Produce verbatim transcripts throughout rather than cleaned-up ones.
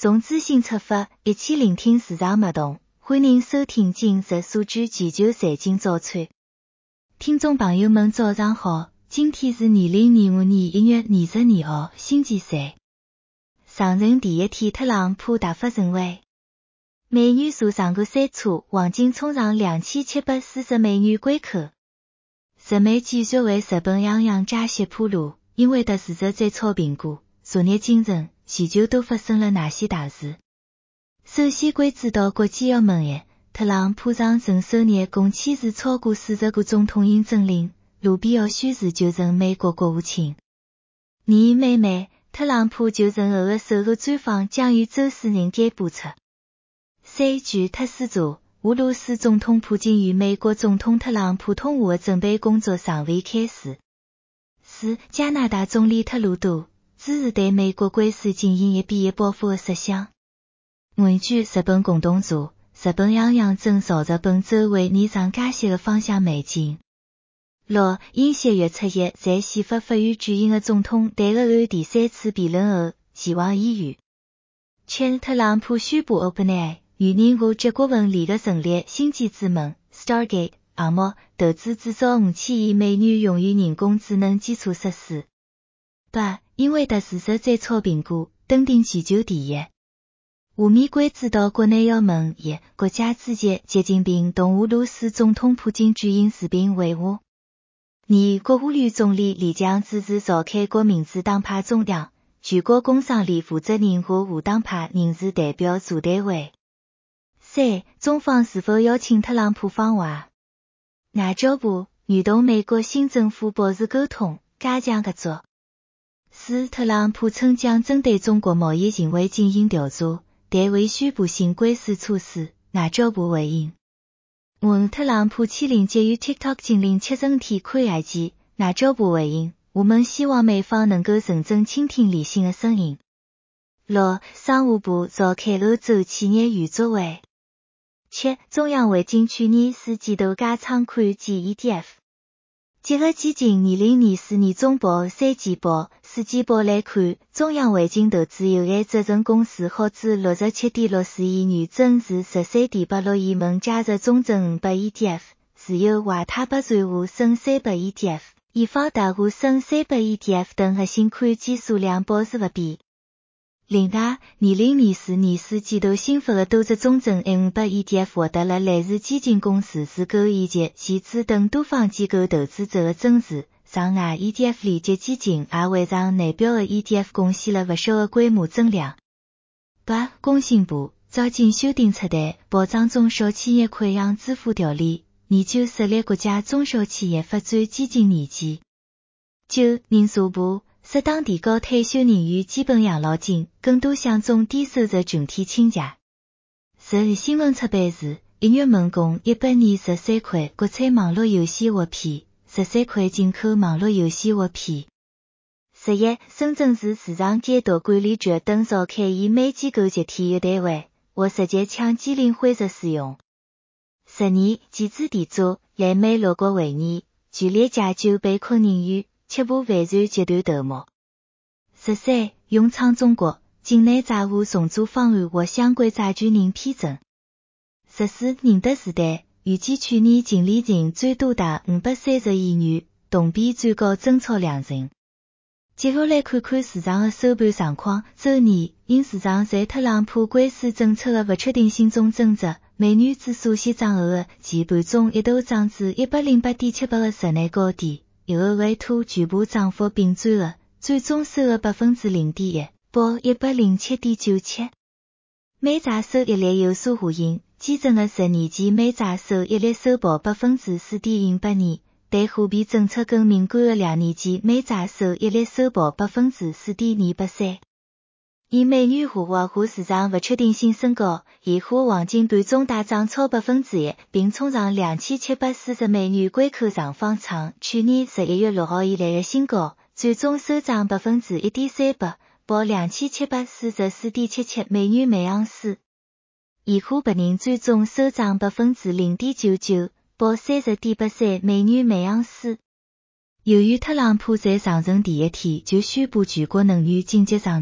从资讯出发，一起聆听市场脉动。欢迎收听今日数据全球财经早餐。听众朋友们早上好，今天是二零二五年一月二十二号，星期三。上任第一天，特朗普大发神威，美元坐上个山车，黄金冲上两千七百四十美元关口。日美继续为日本央行加息铺路，因为的事实再炒评估。昨日清晨，全球都发生了哪些大事？首先关注到国际要闻一，特朗普上任首日共签署超过四十个总统行政令，卢比奥宣誓就任美国国务卿。年妹妹，特朗普就任后的首个专访将于周四日间播出。三据特斯查，俄罗斯总统普京与美国总统特朗普通话的准备工作尚未开始。四加拿大总理特鲁多支持对美国关税进行一比一报复的设想。五据日本共同社，日本央行正朝着本周会议上加息的方向迈进。六因七月七日在宪法法院举行的总统弹劾案第三次辩论后，前往医院。七特朗普宣布 OpenAI 与年和结国文联合成立星际之门 Stargate 项目，投资至少五千亿美元用于人工智能基础设施。八因为的事实再炒评估，登顶全球第一。下面关注到国内要闻一，国家主席习近平同俄罗斯总统普京举行视频会晤。二国务院总理李强主持召开国民主党派中央、全国工商联负责人和无党派人士代表座谈会。三中方是否邀请特朗普访华？外交部愿同美国新政府保持沟通，加强合作。四特朗普称将针对中国贸易行为进行调查，但未宣布新关税措施，外交部回应。五特朗普签令基于 TikTok 禁令七十天宽限期，外交部回应，我们希望美方能够认真倾听理性的声音。六商务部召开欧洲企业圆桌会。七中央汇金去年四季度加仓看见 E T F。结合基金二零二四年中报、三季报、四季报来看，中央汇金投资有限责任公司耗资六十七点六四亿元，增持十三点八六亿门加入中证五百 E T F， 持有怀泰北传户省三百 E T F、易方达户省三百 E T F 等核心看见数量保持不变。另外，二零二四年四季度新发的多只中证 A 五百 E T F 获得了类似基金公司自购以及集资等多方机构投资者的增持。场外 E T F 连接基金也为上内表的 E T F 贡献了不小的规模增量。八工信部早前修订出台保障中小企业溃疡支付条例，研究设立国家中小企业发展基金年鉴。九人社部适当提高退休人员基本养老金，更多向中低收入群体倾斜。十新闻出版社一月份共一百二十三块国产网络游戏获批，十三块进口网络游戏获批。十一深圳市市场监督管理局等召开以美机构集体约谈会，或涉及抢机灵灰色使用。十二记者提早来美六国会议，全力解救被困人员，确保完善集团头目。十三永昌中国境内债务重组方案获相关债权人批准。十四宁德时代预计去年净利润最多达五百三十亿元，同比最高增超两成。接下来看看市场的收盘状况。周二，因市场在特朗普关税政策的不确定性中挣扎，美元指数歇涨后的前盘中一度涨至一百零八点七八的日内高点，一后为拖全部涨幅并转的，最终收了百分之零点一，报一百零七点九七。美债收益率有所下行，基准的十年期美债收益率收报百分之四点零八年，对货币政策更敏感的两年期美债收益率收报百分之四点二八三。以美元化外汇市场不确定性升高，现货黄金盘中大涨超百分之一，并冲上两千七百四十美元关口上方，创去年十一月六号以来的新高，最终收涨百分之一点三八，报两千七百四十四点七七美元每盎司。现货白银最终收涨百分之零点九九，报三十点八三美元每盎司。由于特朗普在上任第一天就宣布全国能源紧急状态，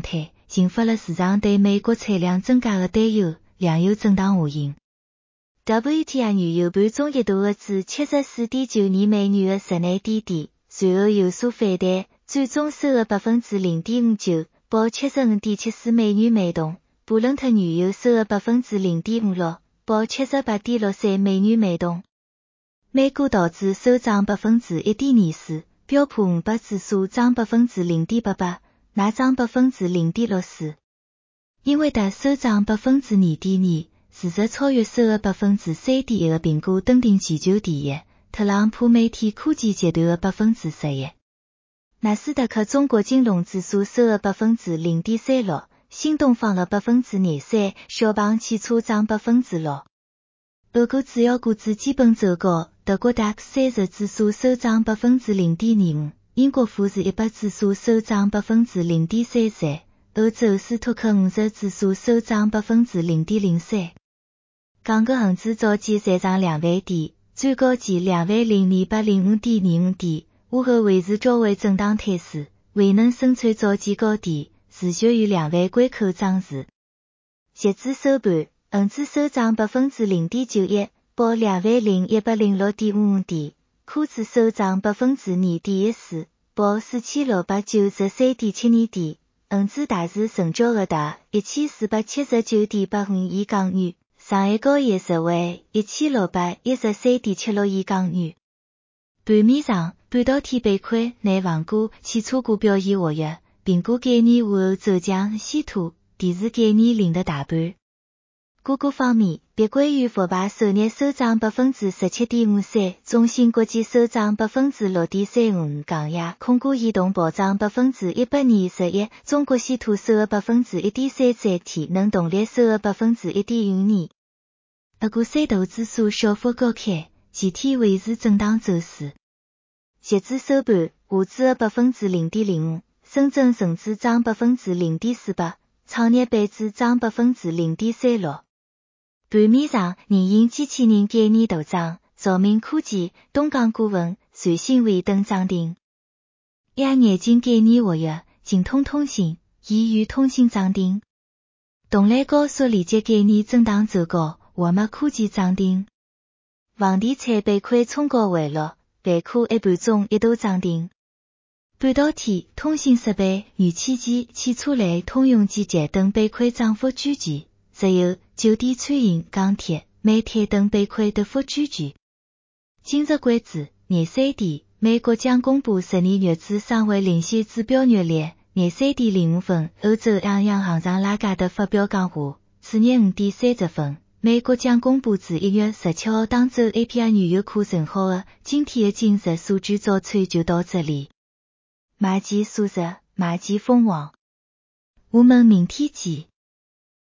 引发了市场对美国产量增加的担忧，量又震荡下行。W T I 原油盘中一度的至 七十四点九二美元的十难低点，随后有所反弹，最终收的 百分之零点五九，报 七十五点七四美元每桶。布伦特原油收的 百分之零点五六，报 七十八点六三美元每桶。美股道指收涨 百分之一点二四，标普五百指数涨 百分之零点八八，纳涨 百分之零点六四。英伟达收涨 百分之二点二，市值超越收的 百分之三点一的苹果登顶全球第一，特朗普媒体科技集团的 百分之十一。纳斯达克中国金融指数收的 百分之零点三六，新东方了 百分之廿三，小鹏汽车涨 百分之六。俄国主要股指基本走高，德国 D A X 三十指数收涨 百分之零点二五，英国富时一百指数收涨 百分之零点三三，欧洲斯托克五十指数收涨 百分之零点零三。港股恒指早间上涨两万点，最高见两万零二百零五点二五点，午后维持较为震荡态势，未能升穿早间高点，持续于两万关口涨势。截至收盘，恒指收涨 百分之零点九一，报两万零一百零六点五五点，科指收涨 百分之二点一四，报四千六百九十三点七二点，恒指大市成交额达一千四百七十九点八五亿港元，上海交易日为一千六百一十三点七六亿港元。盘面上，半导体板块、内房股、汽车股表现活跃，苹果概念午后走强稀土，电池概念领得大盘。个股方面，碧桂园复牌首日收涨 百分之十七点五三，中芯国际收涨 百分之六点三五五，港亚控股移动暴涨 百分之一百二十一，中国稀土收的 百分之一点三三，体能动力收的 百分之一点五二。俄股三大指数小幅高开，前天维持震荡走势。截至收盘，沪指的 百分之零点零五，深圳成指涨 百分之零点四八，创业板指涨 百分之零点三六。盘面上，人形机器人概念大涨，兆明科技、东港顾问、瑞信维等涨停。A I 眼镜概念活跃，京通通信、宜宇通信涨停。动力高速连接概念震荡走高，华脉科技涨停。房地产板块冲高回落，万科一盘中一度涨停。半导体、通信设备、元器件、汽车类、通用机械等板块涨幅居前，石油、酒店餐饮、钢铁、煤炭等板块跌幅居前。今日关注，廿三点，美国将公布十年月资商会领先指标月率。廿三点零五分，欧洲央行行长拉加德发表讲话。次日五点三十分，美国将公布自一月十七号当周 A P I 原油库存好的。今天的今日数据早餐就到这里。马吉素日，马吉封王，我们明天见。